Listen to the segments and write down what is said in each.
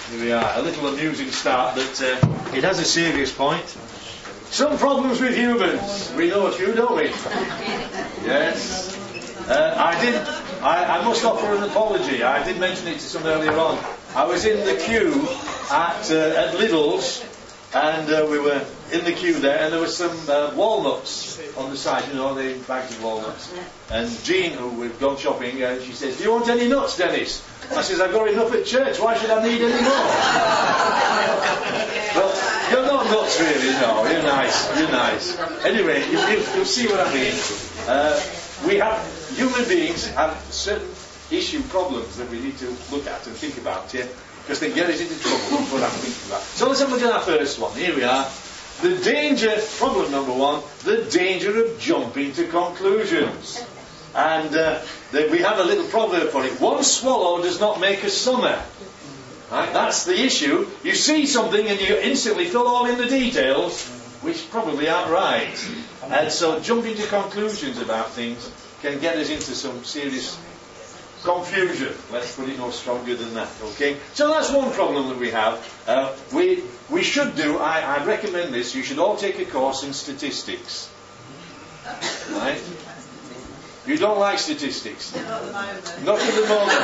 Here we are. A little amusing start, but it has a serious point. Some problems with humans. We know a few, don't we? Yes. I must offer an apology. I did mention it to some earlier on. I was in the queue at Lidl's, and we were in the queue there, and there were some walnuts on the side, you know, the bags of walnuts. And Jean, who we've gone shopping, she says, "Do you want any nuts, Dennis?" I says, "I've got enough at church, why should I need any more?" Well, you're not nuts really, no, you're nice. Anyway, you'll see what I mean. Human beings have certain problems that we need to look at and think about, yeah? Because they get us into trouble. That's what I'm thinking about. So let's have a look at our first one. Here we are. Problem number one, the danger of jumping to conclusions. And we have a little proverb for it. One swallow does not make a summer. Right? That's the issue. You see something and you instantly fill all in the details, which probably aren't right. And so jumping to conclusions about things can get us into some serious confusion. Let's put it no stronger than that. Okay? So that's one problem that we have. We should do, I recommend this, you should all take a course in statistics. Right? You don't like statistics? Not at the moment. Not at the moment.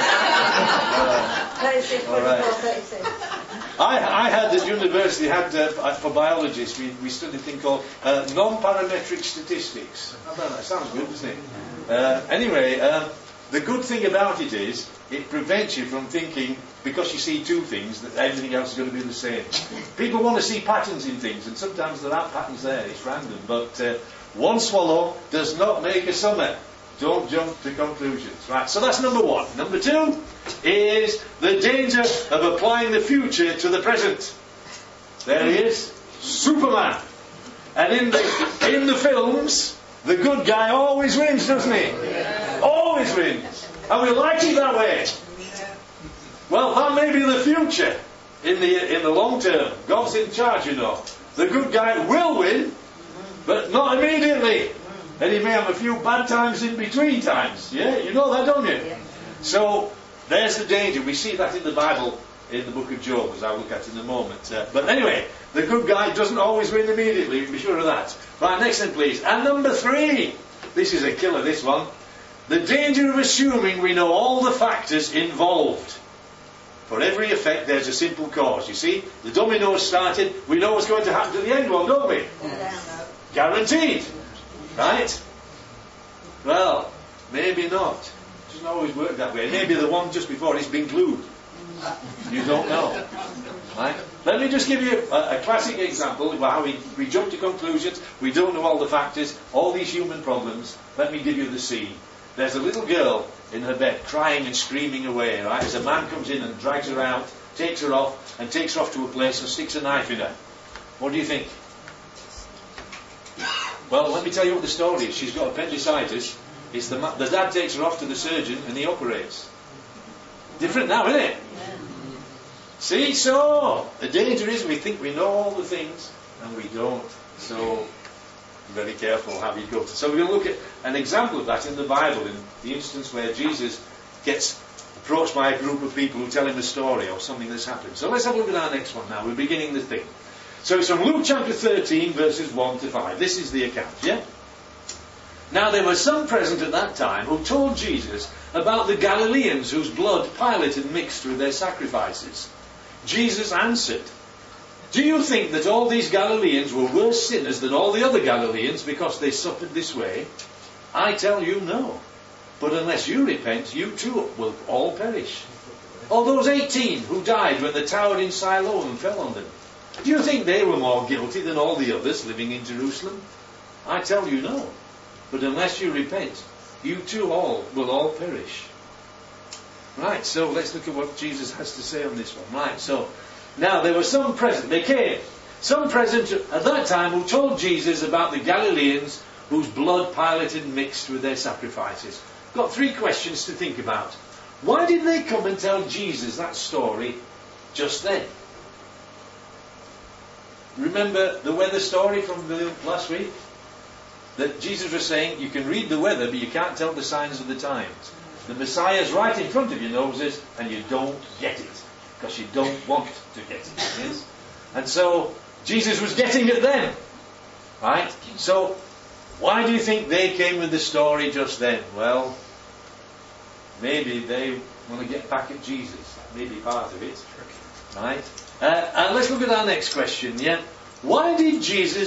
36, all right. 36. I had at university, for biologists, we studied a thing called non-parametric statistics. How about that? Sounds good, doesn't it? Anyway, the good thing about it is, it prevents you from thinking, because you see two things, that everything else is going to be the same. People want to see patterns in things, and sometimes there are patterns there, it's random. But one swallow does not make a summer. Don't jump to conclusions. Right, so that's number one. Number two is the danger of applying the future to the present. There he is, Superman. And in the films, the good guy always wins, doesn't he? Yeah. Always wins. And we like it that way. Well, that may be the future in the long term. God's in charge, you know. The good guy will win, but not immediately. And he may have a few bad times in between times. Yeah, you know that, don't you? Yeah. So, there's the danger. We see that in the Bible, in the book of Job, as I'll look at in a moment. But anyway, the good guy doesn't always win immediately. You can be sure of that. Right, next one, please. And number three. This is a killer, this one. The danger of assuming we know all the factors involved. For every effect, there's a simple cause. You see, the dominoes started. We know what's going to happen to the end one, don't we? Guaranteed. Right? Well, maybe not. It doesn't always work that way. Maybe the one just before it's been glued. You don't know. Right? Let me just give you a classic example of how we jump to conclusions. We don't know all the factors, all these human problems. Let me give you the scene. There's a little girl in her bed crying and screaming away. Right? As a man comes in and drags her out, takes her off, and takes her off to a place and sticks a knife in her. What do you think? Well, let me tell you what the story is. She's got appendicitis. The dad takes her off to the surgeon and he operates. Different now, isn't it? See, so the danger is we think we know all the things and we don't. So be very careful how you go. So we're going to look at an example of that in the Bible, in the instance where Jesus gets approached by a group of people who tell him a story or something that's happened. So let's have a look at our next one now. We're beginning the thing. So it's from Luke chapter 13, verses 1 to 5. This is the account, yeah? Now there were some present at that time who told Jesus about the Galileans whose blood Pilate had mixed with their sacrifices. Jesus answered, "Do you think that all these Galileans were worse sinners than all the other Galileans because they suffered this way? I tell you, no. But unless you repent, you too will all perish. Or those 18 who died when the tower in Siloam fell on them. Do you think they were more guilty than all the others living in Jerusalem? I tell you, no. But unless you repent, you too will all perish." Right, so let's look at what Jesus has to say on this one. Right, so now there were some present. They came. Some present at that time who told Jesus about the Galileans whose blood Pilate had mixed with their sacrifices. Got three questions to think about. Why did they come and tell Jesus that story just then? Remember the weather story from last week? That Jesus was saying, you can read the weather, but you can't tell the signs of the times. The Messiah's right in front of your noses, and you don't get it. because you don't want to get it. Yes? And so Jesus was getting at them. Right? So why do you think they came with the story just then? Well, maybe they want to get back at Jesus. That may be part of it. Right? And let's look at our next question. Yeah? Why did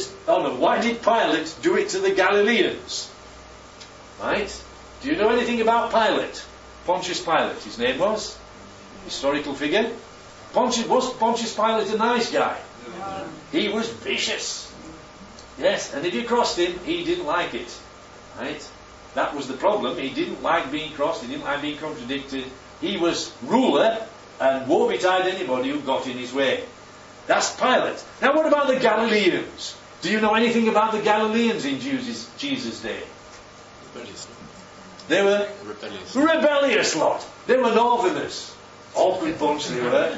Pilate do it to the Galileans? Right? Do you know anything about Pilate? Pontius Pilate, his name was? Historical figure? Was Pontius Pilate a nice guy? No. He was vicious. Yes, and if you crossed him, he didn't like it. Right? That was the problem. He didn't like being crossed, he didn't like being contradicted. He was ruler, and woe betide anybody who got in his way. That's Pilate. Now what about the Galileans? Do you know anything about the Galileans in Jesus' day? Rebellious. They were rebellious. Rebellious lot. They were northerners. Awkward bunch they were.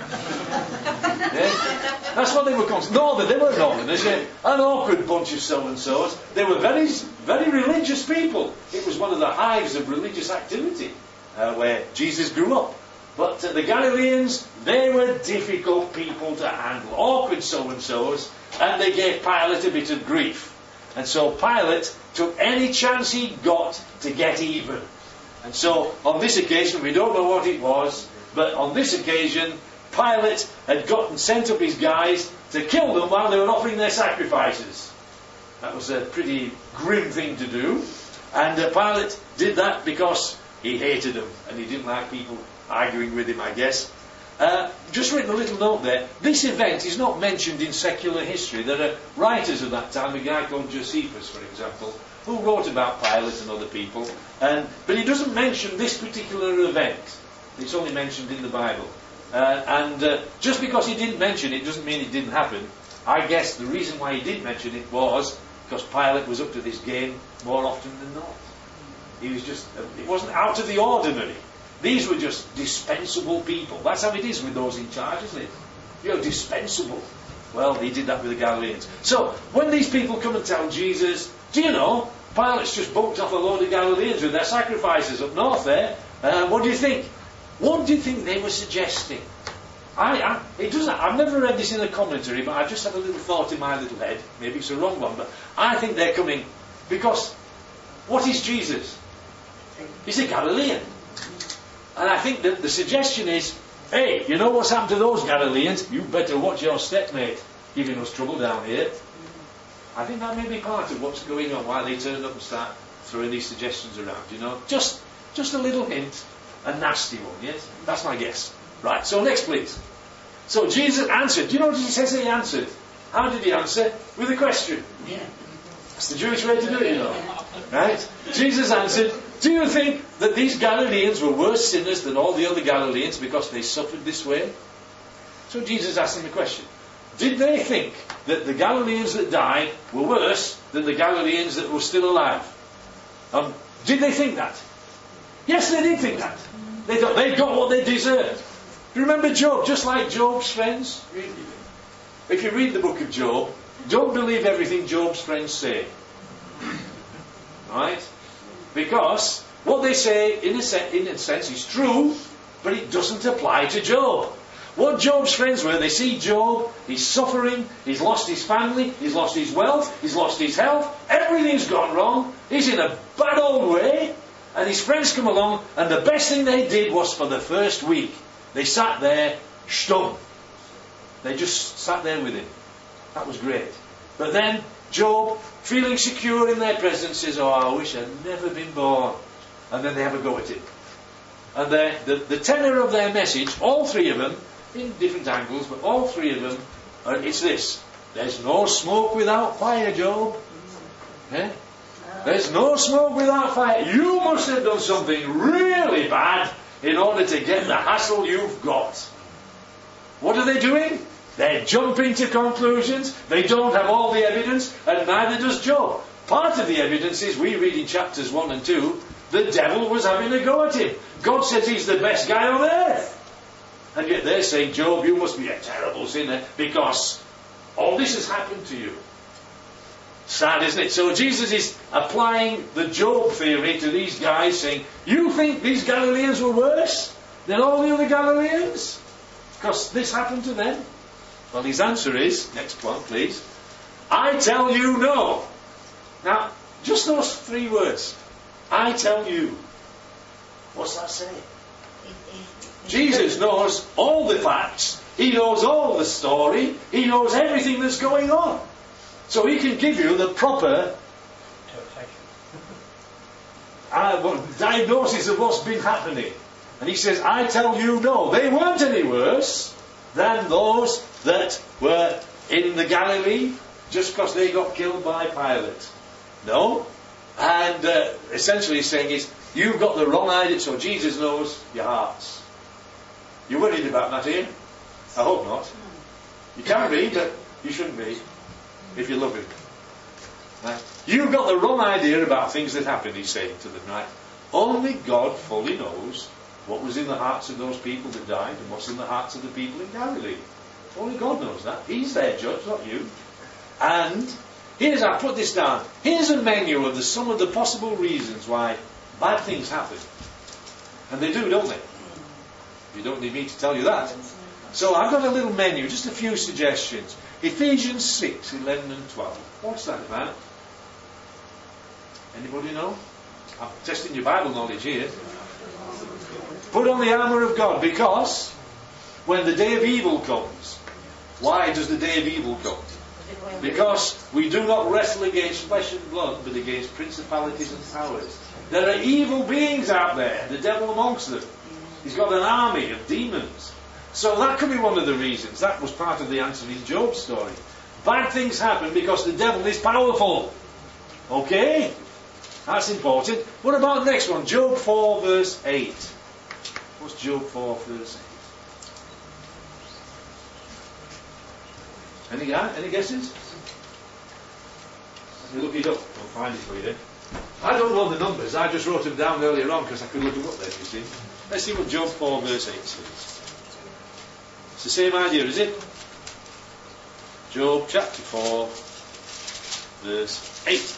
Yeah? That's what they were called. They were northerners. Yeah? An awkward bunch of so-and-sos. They were very, very religious people. It was one of the hives of religious activity where Jesus grew up. But the Galileans, they were difficult people to handle. Awkward so-and-sos. And they gave Pilate a bit of grief. And so Pilate took any chance he got to get even. And so on this occasion, we don't know what it was, but on this occasion, Pilate had sent up his guys to kill them while they were offering their sacrifices. That was a pretty grim thing to do. And Pilate did that because he hated them and he didn't like people arguing with him, I guess. Just written a little note there. This event is not mentioned in secular history. There are writers of that time, a guy called Josephus, for example, who wrote about Pilate and other people. But he doesn't mention this particular event. It's only mentioned in the Bible. Just because he didn't mention it doesn't mean it didn't happen. I guess the reason why he did mention it was because Pilate was up to this game more often than not. It wasn't out of the ordinary. These were just dispensable people. That's how it is with those in charge, isn't it? You're dispensable. Well, he did that with the Galileans. So, when these people come and tell Jesus, do you know, Pilate's just bumped off a load of Galileans with their sacrifices up north there. What do you think? What do you think they were suggesting? I've never read this in a commentary, but I just have a little thought in my little head. Maybe it's a wrong one, but I think they're coming because what is Jesus? He's a Galilean. And I think that the suggestion is, hey, you know what's happened to those Galileans? You better watch your step, mate. Giving us trouble down here. I think that may be part of what's going on, why they turn up and start throwing these suggestions around, you know. Just a little hint. A nasty one, yes? That's my guess. Right, so next please. So Jesus answered. Do you know what he says he answered? How did he answer? With a question. Yeah. That's the Jewish way to do it, you know. Right? Jesus answered, do you think that these Galileans were worse sinners than all the other Galileans because they suffered this way? So Jesus asked them the question. Did they think that the Galileans that died were worse than the Galileans that were still alive? Did they think that? Yes, they did think that. They thought they got what they deserved. Do you remember Job? Just like Job's friends. If you read the book of Job, don't believe everything Job's friends say. Right? Because what they say, in a sense, is true, but it doesn't apply to Job. What Job's friends were, they see Job, he's suffering, he's lost his family, he's lost his wealth, he's lost his health, everything's gone wrong, he's in a bad old way, and his friends come along, and the best thing they did was for the first week, they sat there, stunned. They just sat there with him. That was great. But then, Job, feeling secure in their presence, says, oh, I wish I'd never been born. And then they have a go at him. And the tenor of their message, all three of them, in different angles, but all three of them, it's this. There's no smoke without fire, Job. Eh? There's no smoke without fire. You must have done something really bad in order to get the hassle you've got. What are they doing? They're jumping to conclusions. They don't have all the evidence, and neither does Job. Part of the evidence is, we read in chapters 1 and 2, the devil was having a go at him. God says he's the best guy on earth. And yet they're saying, Job, you must be a terrible sinner because all this has happened to you. Sad, isn't it? So Jesus is applying the Job theory to these guys, saying, you think these Galileans were worse than all the other Galileans? because this happened to them? Well, his answer is, next one please, I tell you no. Now, just those 3 words. I tell you. What's that saying? Jesus knows all the facts. He knows all the story. He knows everything that's going on. So he can give you the proper diagnosis of what's been happening. And he says, I tell you no. They weren't any worse than those that were in the Galilee just because they got killed by Pilate. No. And essentially he's saying is, you've got the wrong idea, so Jesus knows your hearts. You're worried about that, Ian? I hope not. You can be, but you shouldn't be if you love him. Right? You've got the wrong idea about things that happen, he's saying to them, right? Only God fully knows what was in the hearts of those people that died and what's in the hearts of the people in Galilee. Only God knows that. He's their judge, not you. And here's, I put this down, here's a menu of some of the possible reasons why bad things happen. And they do, don't they? You don't need me to tell you that. So I've got a little menu, just a few suggestions. Ephesians 6, 11 and 12. What's that about? Anybody know? I'm testing your Bible knowledge here. Put on the armour of God, because when the day of evil comes, why does the day of evil come? Because we do not wrestle against flesh and blood, but against principalities and powers. There are evil beings out there, the devil amongst them. He's got an army of demons. So that could be one of the reasons. That was part of the answer in Job's story. Bad things happen because the devil is powerful. Okay? That's important. What about the next one? Job 4 verse 8. What's Job 4 verse 8? Any guesses? Let me look it up. I'll find it for you then. I don't know the numbers. I just wrote them down earlier on because I could look them up there, you see. Let's see what Job 4 verse 8 says. It's the same idea, is it? Job chapter 4 verse 8.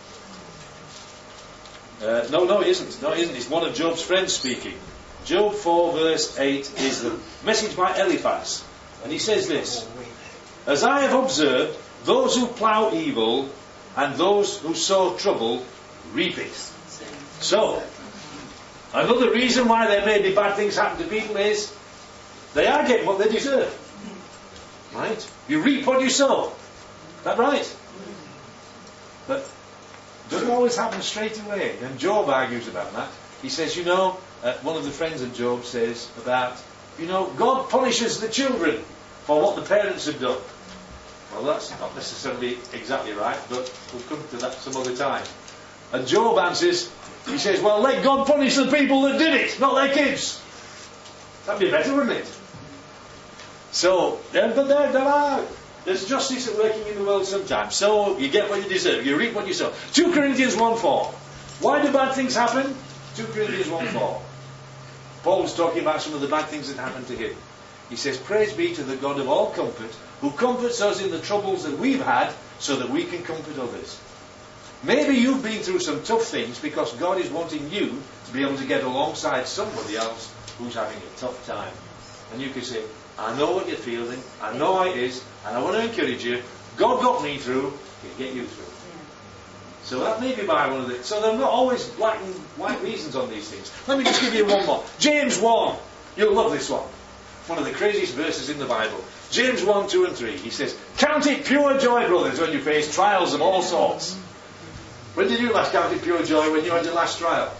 No, it isn't. No, it isn't. It's one of Job's friends speaking. Job 4 verse 8 is the message by Eliphaz. And he says this: As I have observed, those who plough evil and those who sow trouble reap it. So, another reason why there may be bad things happen to people is they are getting what they deserve. Right? You reap what you sow. Is that right? But it doesn't always happen straight away. And Job argues about that. He says, one of the friends of Job says about, God punishes the children for what the parents have done. Well, that's not necessarily exactly right, but we'll come to that some other time. And Job answers, he says, well, let God punish the people that did it, not their kids. That'd be better, wouldn't it? So, there's justice at working in the world sometimes. So, you get what you deserve. You reap what you sow. 2 Corinthians 1:4. Why do bad things happen? 2 Corinthians 1:4. Paul's talking about some of the bad things that happened to him. He says, praise be to the God of all comfort, who comforts us in the troubles that we've had, so that we can comfort others. Maybe you've been through some tough things because God is wanting you to be able to get alongside somebody else who's having a tough time. And you can say, I know what you're feeling, I know how it is, and I want to encourage you. God got me through, He'll get you through. So that may be by one of the... So there are not always black and white reasons on these things. Let me just give you one more. James 1. You'll love this one. One of the craziest verses in the Bible. James 1, 2 and 3. He says, count it pure joy, brothers, when you face trials of all sorts. When did you last count it pure joy? When you had your last trial?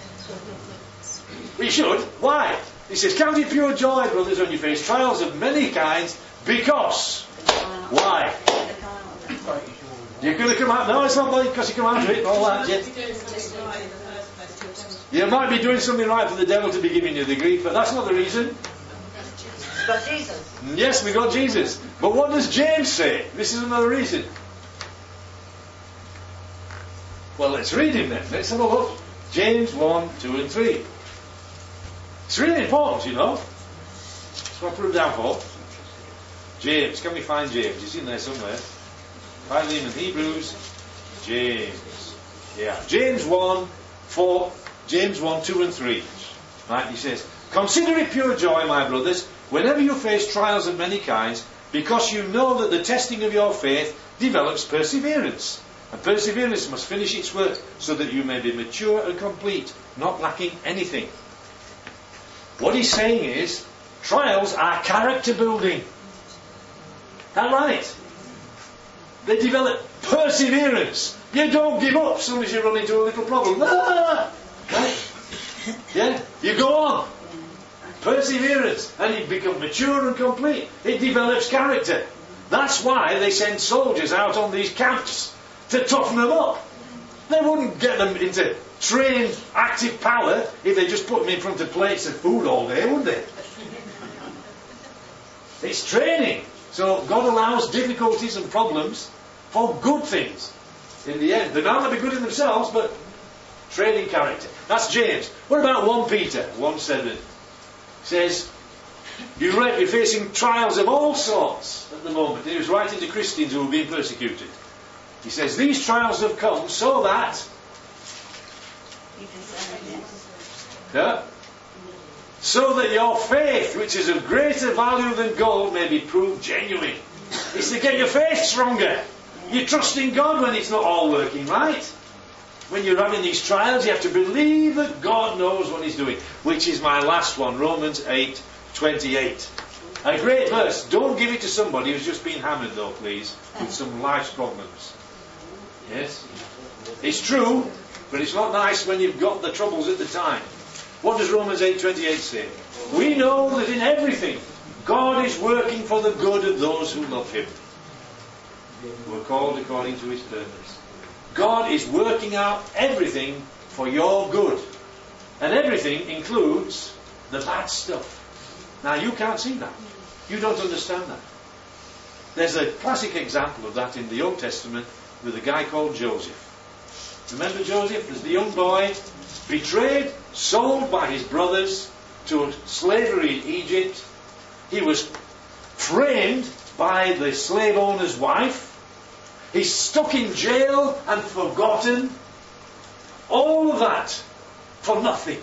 We should. Why? He says, count it pure joy, brothers, when you face trials of many kinds, because... Why? You're going to come out... No, it's not like because you come out of it, all that. You might be doing something right for the devil to be giving you the grief, but that's not the reason. Got Jesus. Yes, we got Jesus. But what does James say? This is another reason. Well, let's read him then. Let's have a look. James 1, 2 and 3. It's really important, That's what I put him down for. James. Can we find James? He's in there somewhere. Philemon in Hebrews. James. Yeah. James 1, 4. James 1, 2 and 3. Right, he says, consider it pure joy, my brothers, whenever you face trials of many kinds, because you know that the testing of your faith develops perseverance. And perseverance must finish its work, so that you may be mature and complete, not lacking anything. What he's saying is, trials are character building. Is that right? They develop perseverance. You don't give up as soon as you run into a little problem. Ah! Right? Yeah? You go on. Perseverance. And you become mature and complete. It develops character. That's why they send soldiers out on these camps to toughen them up. They wouldn't get them into trained, active power if they just put them in front of plates of food all day, would they? It's training. So God allows difficulties and problems for good things. In the end, they're not going to be good in themselves, but training character. That's James. What about 1 Peter 1:7? Says, you're facing trials of all sorts at the moment. He was writing to Christians who were being persecuted. He says, these trials have come so that... Yeah? So that your faith, which is of greater value than gold, may be proved genuine. It's to get your faith stronger. You trust in God when it's not all working right. When you're having these trials, you have to believe that God knows what He's doing. Which is my last one, Romans 8:28. A great verse. Don't give it to somebody who's just been hammered, though, please, with some life's problems. Yes? It's true, but it's not nice when you've got the troubles at the time. What does Romans 8:28 say? We know that in everything, God is working for the good of those who love Him, who are called according to His purpose. God is working out everything for your good. And everything includes the bad stuff. Now you can't see that. You don't understand that. There's a classic example of that in the Old Testament with a guy called Joseph. Remember Joseph as the young boy, betrayed, sold by his brothers to slavery in Egypt. He was framed by the slave owner's wife. He's stuck in jail and forgotten. All of that for nothing.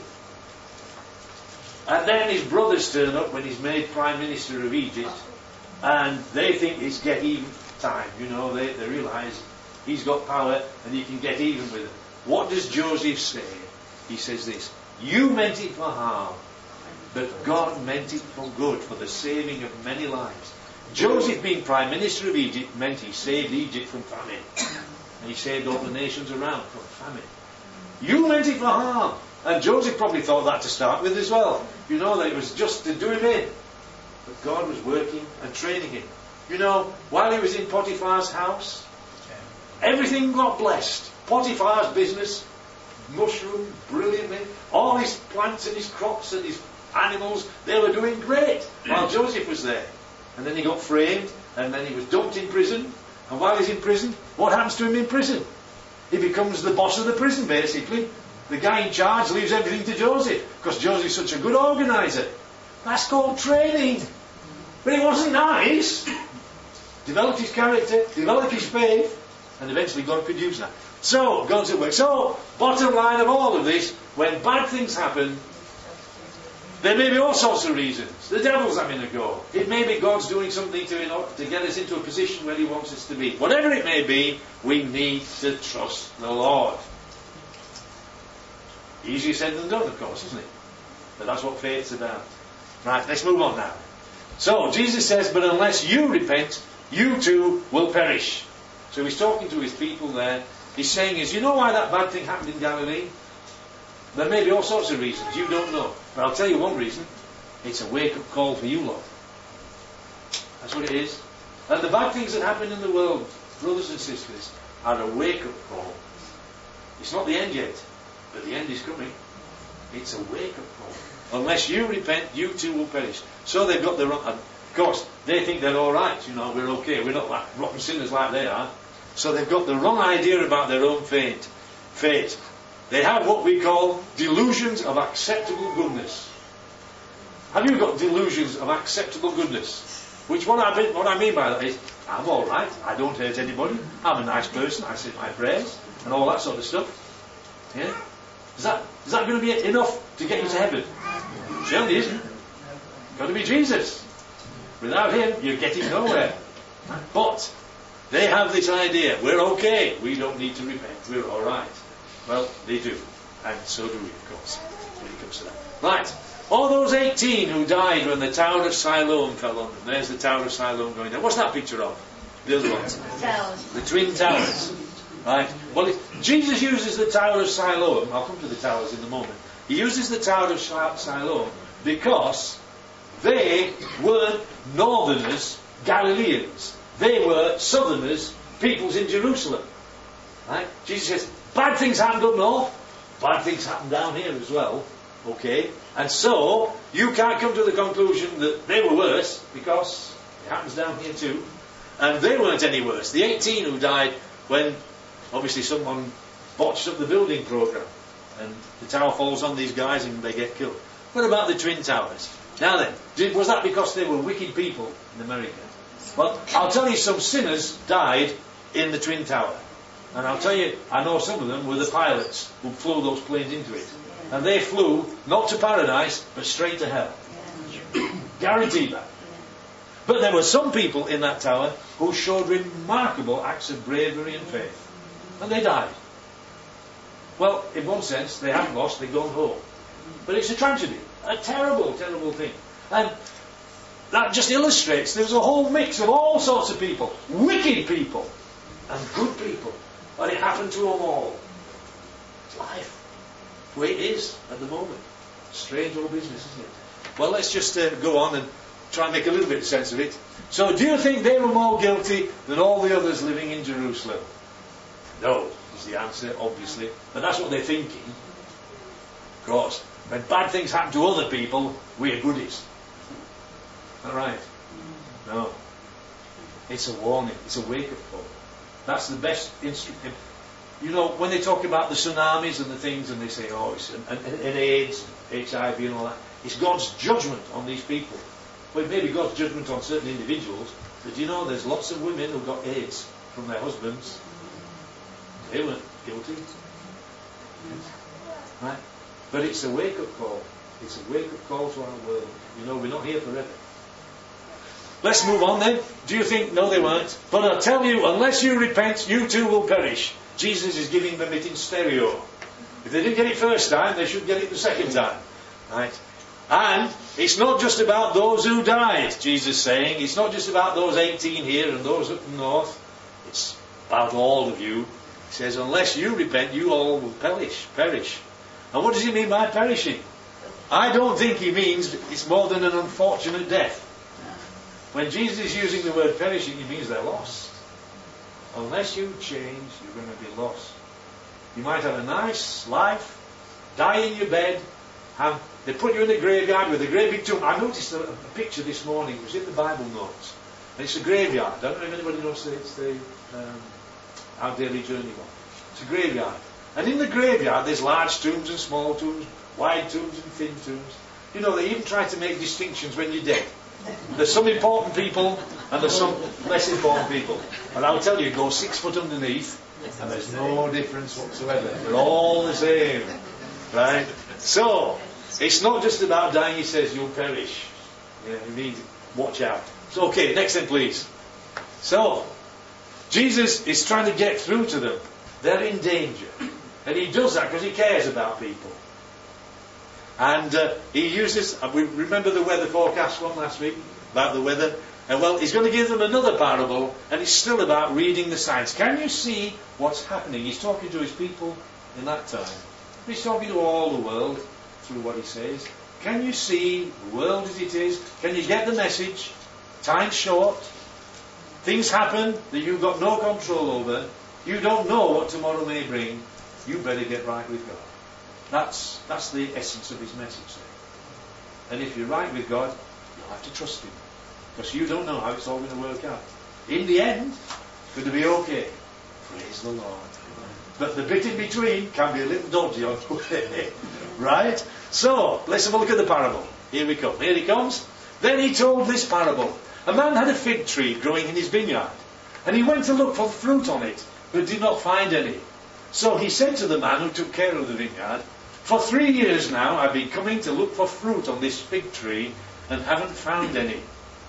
And then his brothers turn up when he's made Prime Minister of Egypt, and they think it's get even time. You know, they realise he's got power and he can get even with it. What does Joseph say? He says this: you meant it for harm, but God meant it for good, for the saving of many lives. Joseph being Prime Minister of Egypt meant he saved Egypt from famine. And he saved all the nations around from famine. You meant it for harm. And Joseph probably thought that to start with as well. You know, that it was just to do him in. But God was working and training him. You know, while he was in Potiphar's house, everything got blessed. Potiphar's business mushroomed brilliantly. All his plants and his crops and his animals, they were doing great while Joseph was there. And then he got framed, and then he was dumped in prison. And while he's in prison, what happens to him in prison? He becomes the boss of the prison, basically. The guy in charge leaves everything to Joseph, because Joseph's such a good organiser. That's called training. But it wasn't nice. Developed his character, developed his faith, and eventually God could use that. So, God's at work. So, bottom line of all of this, when bad things happen, there may be all sorts of reasons. The devil's having a go. It may be God's doing something to get us into a position where He wants us to be. Whatever it may be, we need to trust the Lord. Easier said than done, of course, isn't it? But that's what faith's about. Right, let's move on now. So, Jesus says, but unless you repent, you too will perish. So he's talking to his people there. He's saying is, you know why that bad thing happened in Galilee? There may be all sorts of reasons. You don't know. But I'll tell you one reason. It's a wake-up call for you lot. That's what it is. And the bad things that happen in the world, brothers and sisters, are a wake-up call. It's not the end yet, but the end is coming. It's a wake-up call. Unless you repent, you too will perish. So they've got the wrong... Of course, they think they're all right. You know, we're okay. We're not like rotten sinners like they are. So they've got the wrong idea about their own fate. They have what we call delusions of acceptable goodness. Have you got delusions of acceptable goodness? What I mean by that is, I'm all right. I don't hurt anybody. I'm a nice person. I say my prayers and all that sort of stuff. Yeah. Is that going to be enough to get you to heaven? It certainly isn't. Got to be Jesus. Without him, you're getting nowhere. But they have this idea, we're okay, we don't need to repent, we're alright. Well, they do. And so do we, of course, when it comes to that. Right. All those 18 who died when the Tower of Siloam fell on them. There's the Tower of Siloam going down. What's that picture of? The other ones. Towers. The Twin Towers. Right. Well, Jesus uses the Tower of Siloam. I'll come to the towers in a moment. He uses the Tower of Siloam because they weren't northerners, Galileans. They were southerners, peoples in Jerusalem. Right? Jesus says, bad things happened up north, bad things happen down here as well. Okay? And so, you can't come to the conclusion that they were worse, because it happens down here too. And they weren't any worse. The 18 who died when, obviously, someone botched up the building program, and the tower falls on these guys and they get killed. What about the Twin Towers? Now then, was that because they were wicked people in America? Well, I'll tell you, some sinners died in the Twin Tower. And I'll tell you, I know some of them were the pilots who flew those planes into it. And they flew, not to paradise, but straight to hell. Guaranteed that. But there were some people in that tower who showed remarkable acts of bravery and faith. And they died. Well, in one sense, they haven't lost, they've gone home. But it's a tragedy. A terrible, terrible thing. And that just illustrates there's a whole mix of all sorts of people. Wicked people. And good people. And it happened to them all. It's life. The way it is at the moment. Strange old business, isn't it? Well, let's just go on and try and make a little bit of sense of it. So, do you think they were more guilty than all the others living in Jerusalem? No, is the answer, obviously. But that's what they're thinking. Of course, when bad things happen to other people, we're goodies. All right? No. It's a warning. It's a wake-up call. That's the best instrument. You know, when they talk about the tsunamis and the things, and they say, oh, it's and AIDS, HIV and all that, it's God's judgment on these people. Well, it may be God's judgment on certain individuals, but you know, there's lots of women who got AIDS from their husbands. They weren't guilty. Right? But it's a wake-up call. It's a wake-up call to our world. You know, we're not here forever. Let's move on then. Do you think? No, they weren't. But I'll tell you, unless you repent, you too will perish. Jesus is giving them it in stereo. If they didn't get it first time, they should get it the second time. Right? And it's not just about those who died, Jesus is saying. It's not just about those 18 here and those up north. It's about all of you. He says, unless you repent, you all will perish. And what does he mean by perishing? I don't think he means it's more than an unfortunate death. When Jesus is using the word perishing, he means they're lost. Unless you change, you're going to be lost. You might have a nice life, die in your bed, they put you in the graveyard with a great big tomb. I noticed a picture this morning, it was in the Bible notes. And it's a graveyard. I don't know if anybody knows it's the Our Daily Journey one. It's a graveyard. And in the graveyard there's large tombs and small tombs, wide tombs and thin tombs. You know, they even try to make distinctions when you're dead. There's some important people and there's some less important people. And I'll tell you, go 6 foot underneath and there's no difference whatsoever. They're all the same. Right? So, it's not just about dying, he says, you'll perish. Yeah, you need to watch out. So, okay, next then please. So, Jesus is trying to get through to them. They're in danger. And he does that because he cares about people. And he uses, we remember the weather forecast one last week, about the weather. And well, he's going to give them another parable, and it's still about reading the signs. Can you see what's happening? He's talking to his people in that time. He's talking to all the world through what he says. Can you see the world as it is? Can you get the message? Time's short. Things happen that you've got no control over. You don't know what tomorrow may bring. You better get right with God. That's the essence of his message there. And if you're right with God, you'll have to trust him. Because you don't know how it's all going to work out. In the end, it's going to be okay. Praise the Lord. But the bit in between can be a little dodgy on the way. Right? So, let's have a look at the parable. Here we come. Here he comes. Then he told this parable. A man had a fig tree growing in his vineyard. And he went to look for fruit on it, but did not find any. So he said to the man who took care of the vineyard, for 3 years now I've been coming to look for fruit on this fig tree and haven't found any.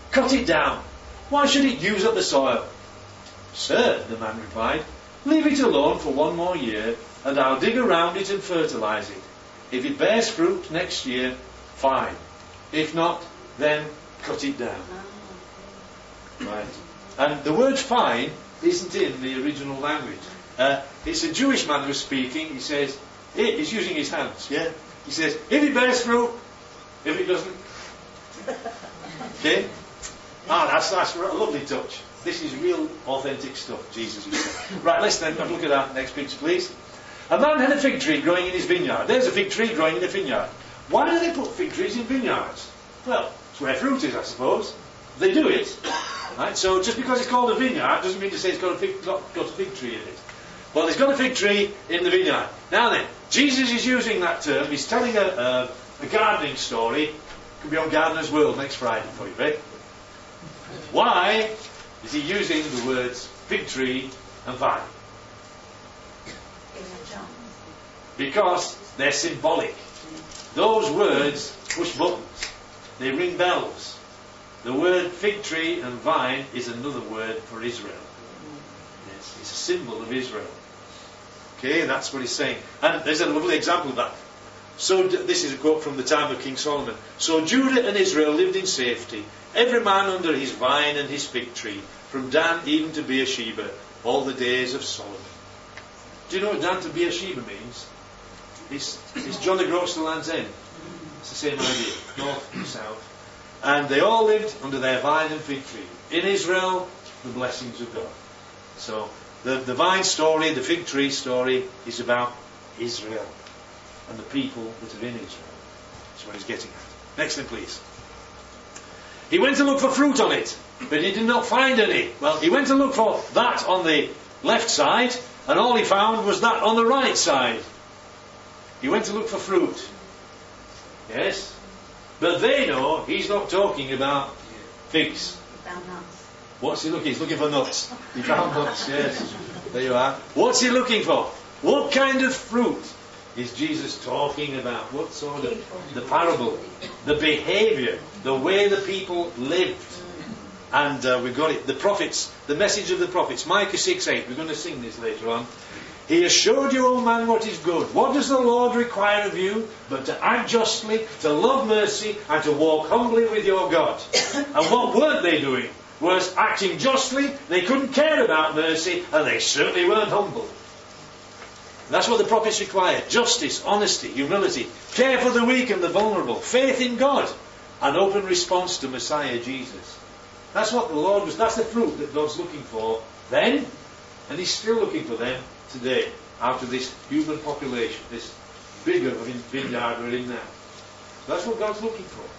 Cut it down. Why should it use up the soil? Sir, the man replied, leave it alone for 1 more year, and I'll dig around it and fertilise it. If it bears fruit next year, fine. If not, then cut it down. Right. And the word fine isn't in the original language. It's a Jewish man who's speaking. He says, he's using his hands, yeah? He says, if it bears fruit, if it doesn't. Okay? That's a lovely touch. This is real authentic stuff, Jesus is saying. Right, let's then have a look at that next picture, please. A man had a fig tree growing in his vineyard. There's a fig tree growing in a vineyard. Why do they put fig trees in vineyards? Well, it's where fruit is, I suppose. They do it. Right? So just because it's called a vineyard doesn't mean to say it's got a fig tree in it. Well, it's got a fig tree in the vineyard. Now then, Jesus is using that term. He's telling a gardening story. Could be on Gardener's World next Friday for you, right? Why is he using the words fig tree and vine? Because they're symbolic. Those words push buttons. They ring bells. The word fig tree and vine is another word for Israel. It's a symbol of Israel. Okay, that's what he's saying. And there's a lovely example of that. So this is a quote from the time of King Solomon. So Judah and Israel lived in safety, every man under his vine and his fig tree, from Dan even to Beersheba, all the days of Solomon. Do you know what Dan to Beersheba means? It's John across the Land's End. It's the same idea, north and south. And they all lived under their vine and fig tree. In Israel, the blessings of God. So the vine story, the fig tree story, is about Israel and the people that are in Israel. That's what he's getting at. Next thing, please. He went to look for fruit on it, but he did not find any. Well, he went to look for that on the left side, and all he found was that on the right side. He went to look for fruit. Yes? But they know he's not talking about figs. He found nuts. What's he looking? He's looking for nuts. He found nuts, yes. There you are. What's he looking for? What kind of fruit is Jesus talking about? What sort of... The parable, the behaviour, the way the people lived. And we've got it. The prophets, the message of the prophets. Micah 6:8. We're going to sing this later on. He has showed you, O man, what is good. What does the Lord require of you? But to act justly, to love mercy, and to walk humbly with your God. And what weren't they doing? Was acting justly, they couldn't care about mercy, and they certainly weren't humble. That's what the prophets required. Justice, honesty, humility, care for the weak and the vulnerable, faith in God, an open response to Messiah Jesus. That's what the Lord was, that's the fruit that God's looking for then, and He's still looking for them today, out of this human population, this bigger vineyard we're in now. So that's what God's looking for.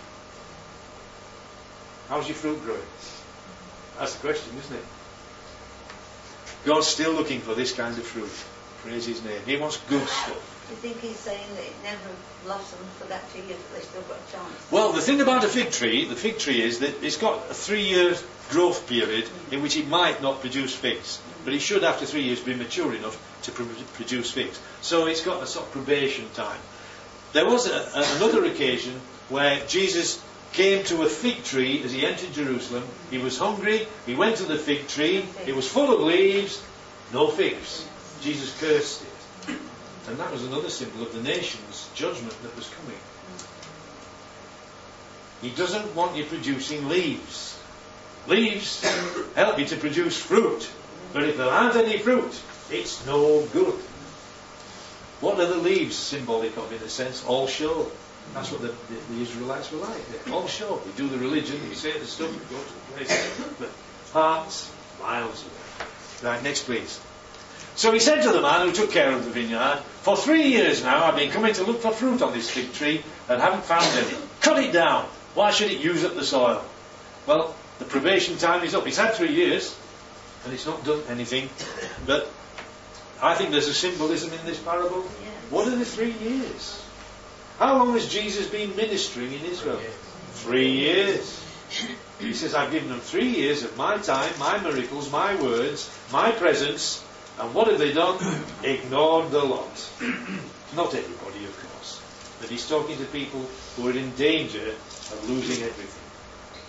How's your fruit growing? That's the question, isn't it? God's still looking for this kind of fruit. Praise His name. He wants good stuff. Do you think He's saying that it never blossomed for that 2 years, but they still got a chance? Well, the thing about the fig tree is that it's got a 3-year growth period in which it might not produce figs. But it should, after 3 years, be mature enough to produce figs. So it's got a sort of probation time. There was another occasion where Jesus came to a fig tree as he entered Jerusalem. He was hungry. He went to the fig tree. It was full of leaves, no figs. Jesus cursed it. And that was another symbol of the nation's judgment that was coming. He doesn't want you producing leaves. Leaves help you to produce fruit. But if there aren't any fruit, it's no good. What are the leaves symbolic of, in a sense? All show. That's what the Israelites were like. They're all show. We do the religion, we say the stuff, we go to the place. But hearts, miles away. Right, next please. So he said to the man who took care of the vineyard, for 3 years now I've been coming to look for fruit on this fig tree and haven't found any. Cut it down. Why should it use up the soil? Well, the probation time is up. He's had 3 years and it's not done anything. But I think there's a symbolism in this parable. Yes. What are the 3 years? How long has Jesus been ministering in Israel? 3 years. He says, I've given them 3 years of my time, my miracles, my words, my presence. And what have they done? Ignored the lot. Not everybody, of course. But he's talking to people who are in danger of losing everything.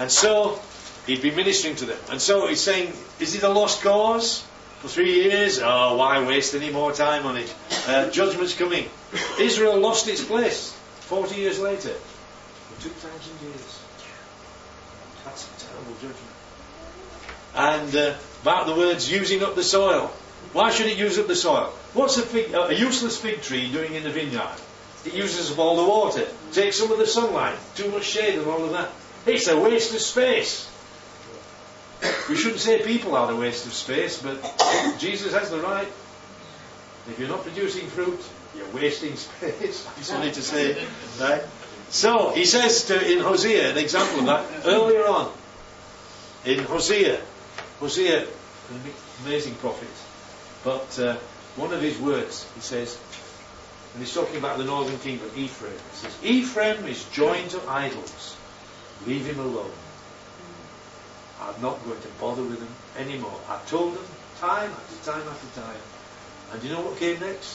And so he'd been ministering to them. And so he's saying, is it a lost cause? For 3 years? Oh, why waste any more time on it? Judgment's coming. Israel lost its place 40 years later. For 2,000 years. That's a terrible judgment. And about the words using up the soil. Why should it use up the soil? What's a useless fig tree doing in the vineyard? It uses up all the water, takes some of the sunlight, too much shade and all of that. It's a waste of space. We shouldn't say people are a waste of space, but Jesus has the right. If you're not producing fruit, you're wasting space. I just wanted to say, right? So he says in Hosea, an example of that, earlier on, in Hosea, an amazing prophet, but one of his words, he says, and he's talking about the northern kingdom, Ephraim. He says, Ephraim is joined to idols. Leave him alone. I'm not going to bother with him anymore. I told them time after time after time. And do you know what came next?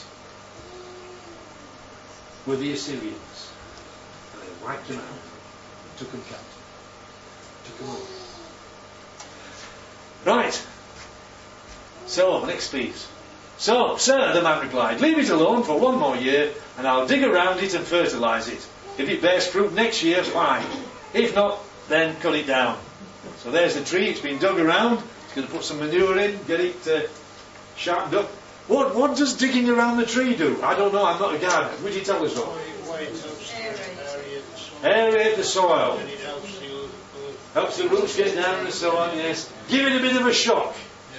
Were the Assyrians. And they wiped them out. Took them captive. Took them over. Right. So, next piece. So, sir, the man replied, leave it alone for 1 more year, and I'll dig around it and fertilise it. If it bears fruit next year, fine. If not, then cut it down. So there's the tree, it's been dug around, it's going to put some manure in, get it sharpened up. What does digging around the tree do? I don't know, I'm not a gardener. Would you tell us what? Aerate the soil. Helps the roots get down and so on, yes. Give it a bit of a shock.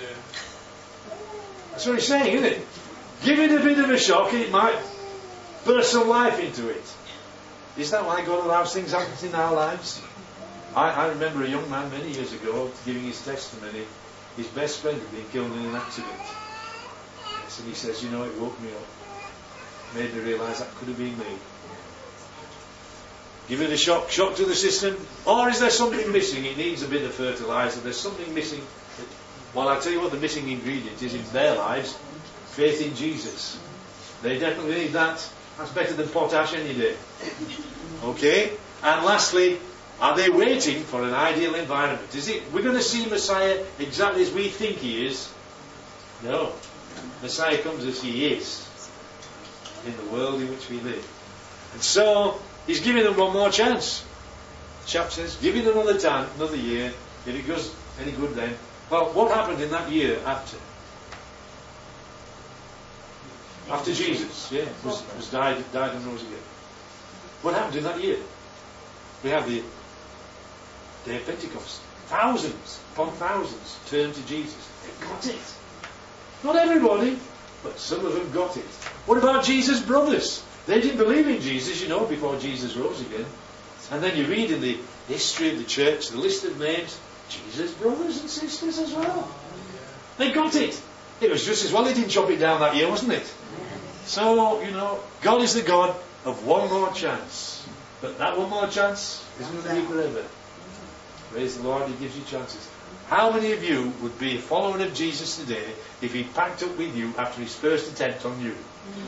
That's what he's saying, isn't it? Give it a bit of a shock and it might burst some life into it. Is that why God allows things happen in our lives? I remember a young man many years ago giving his testimony. His best friend had been killed in an accident. Yes, and he says, you know, it woke me up. Made me realise that could have been me. Give it a shock to the system. Or is there something missing? It needs a bit of fertiliser. There's something missing. Well, I'll tell you what the missing ingredient is in their lives. Faith in Jesus. They definitely need that. That's better than potash any day. Okay? And lastly, are they waiting for an ideal environment? We're going to see Messiah exactly as we think he is? No. Messiah comes as he is in the world in which we live. And so, he's giving them one more chance. The chap says, give it another year. If it goes any good then. Well, what happened in that year after? After Jesus, was died and rose again. What happened in that year? We have the Day of Pentecost. Thousands upon thousands turned to Jesus. They got it. Not everybody, but some of them got it. What about Jesus' brothers? They didn't believe in Jesus, before Jesus rose again. And then you read in the history of the church, the list of names, Jesus' brothers and sisters as well. They got it. It was just as well they didn't chop it down that year, wasn't it? So, God is the God of one more chance. But that one more chance isn't going to be forever. Praise the Lord, He gives you chances. How many of you would be a follower of Jesus today if He packed up with you after His first attempt on you?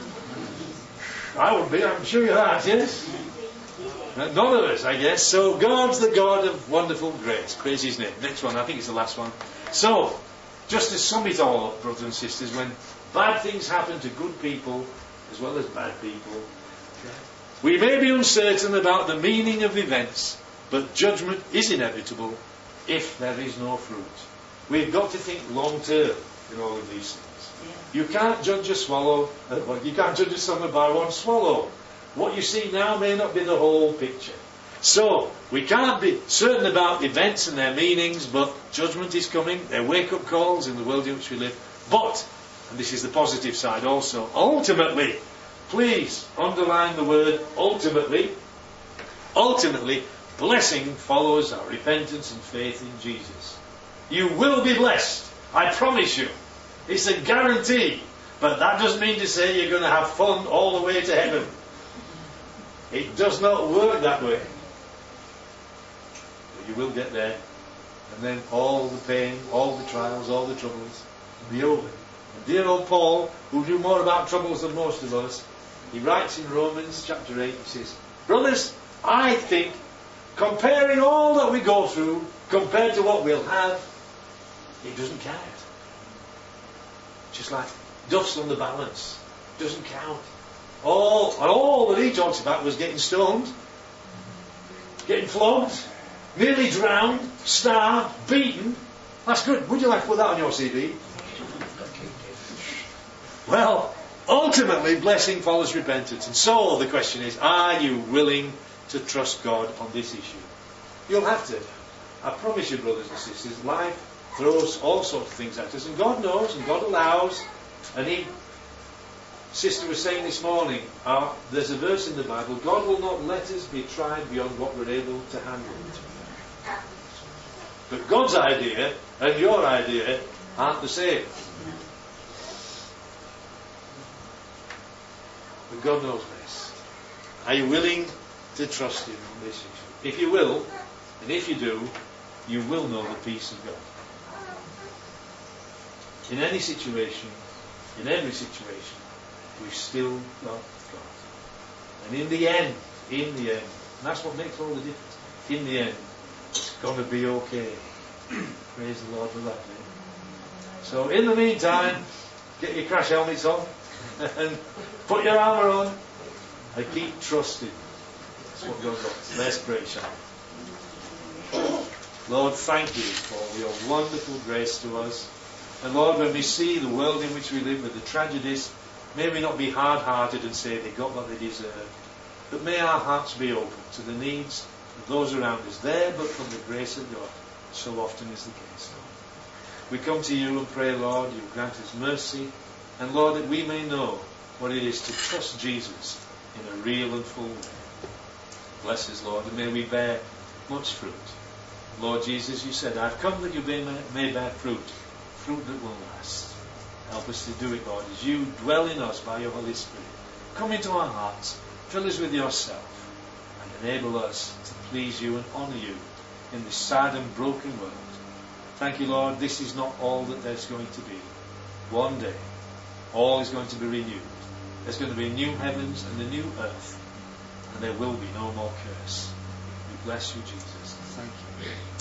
I would be, I'm sure you are, yes? None of us, I guess. So God's the God of wonderful grace. Praise His name. Next one, I think it's the last one. So, just to sum it all up, brothers and sisters, when bad things happen to good people as well as bad people, we may be uncertain about the meaning of events, but judgment is inevitable if there is no fruit. We've got to think long term in all of these things. You can't judge a swallow, you can't judge a summer by one swallow. What you see now may not be the whole picture. So, we can't be certain about events and their meanings, but judgment is coming. They're wake-up calls in the world in which we live. But, and this is the positive side also, ultimately, please underline the word ultimately. Ultimately, blessing follows our repentance and faith in Jesus. You will be blessed. I promise you. It's a guarantee. But that doesn't mean to say you're going to have fun all the way to heaven. It does not work that way. But you will get there. And then all the pain, all the trials, all the troubles will be over. And dear old Paul, who knew more about troubles than most of us, he writes in Romans chapter 8, he says, brothers, I think comparing all that we go through compared to what we'll have, it doesn't count. Just like dust on the balance, doesn't count. All that he talks about was getting stoned, getting flogged, nearly drowned, starved, beaten. That's good. Would you like to put that on your CV? Well, ultimately, blessing follows repentance. And so the question is, are you willing to trust God on this issue? You'll have to. I promise you, brothers and sisters, life throws all sorts of things at us, and God knows, and God allows. And Sister was saying this morning, there's a verse in the Bible, God will not let us be tried beyond what we're able to handle. But God's idea and your idea aren't the same. But God knows best. Are you willing to trust Him on this issue? If you will, and if you do, you will know the peace of God. In any situation, in every situation, we've still got God. And in the end, and that's what makes all the difference. In the end, it's going to be okay. Praise the Lord for that. So in the meantime, get your crash helmets on and put your armour on and keep trusting. That's what God wants. Let's pray, shall we? Lord, thank you for your wonderful grace to us. And Lord, when we see the world in which we live with the tragedies, may we not be hard-hearted and say they got what they deserve. But may our hearts be open to the needs of those around us there, but from the grace of God. So often is the case, Lord. We come to you and pray, Lord, you grant us mercy, and Lord, that we may know what it is to trust Jesus in a real and full way. Bless us, Lord, and may we bear much fruit. Lord Jesus, you said, I've come that you may bear fruit that will last. Help us to do it, Lord, as you dwell in us by your Holy Spirit. Come into our hearts, fill us with yourself, and enable us to please you and honour you in this sad and broken world. Thank you, Lord, this is not all that there's going to be. One day, all is going to be renewed. There's going to be new heavens and a new earth, and there will be no more curse. We bless you, Jesus. Thank you.